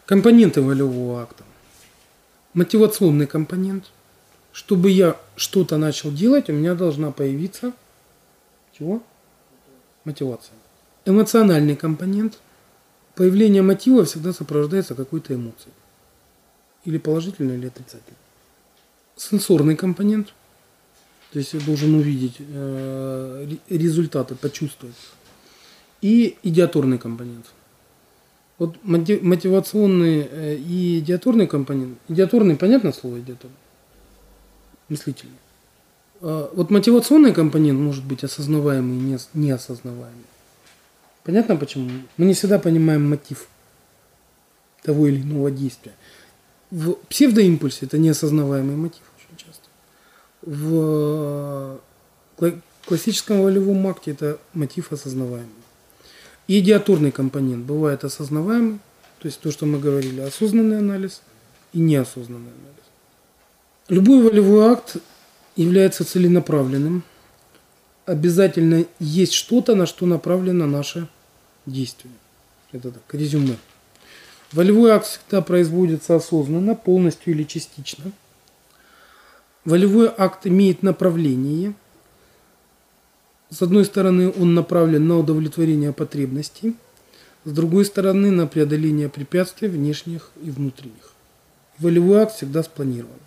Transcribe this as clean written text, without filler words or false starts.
Компоненты волевого акта. Мотивационный компонент. Чтобы я что-то начал делать, у меня должна появиться чего? Мотивация. Эмоциональный компонент. Появление мотива всегда сопровождается какой-то эмоцией. Или положительной, или отрицательной. Сенсорный компонент. То есть я должен увидеть результаты, почувствовать. И идиаторный компонент. Вот мотивационный и идиаторный компонент. Идиаторный, понятно слово идиаторный? Мыслительный. Вот мотивационный компонент может быть осознаваемый и неосознаваемый. Понятно почему? Мы не всегда понимаем мотив того или иного действия. В псевдоимпульсе это неосознаваемый мотив очень часто. В классическом волевом акте это мотив осознаваемый. И идиаторный компонент бывает осознаваемый, то есть то, что мы говорили, осознанный анализ и неосознанный анализ. Любой волевой акт является целенаправленным. Обязательно есть что-то, на что направлено наше действие. Это так, резюме. Волевой акт всегда производится осознанно, полностью или частично. Волевой акт имеет направление. С одной стороны, он направлен на удовлетворение потребностей, с другой стороны, на преодоление препятствий внешних и внутренних. Волевой акт всегда спланирован.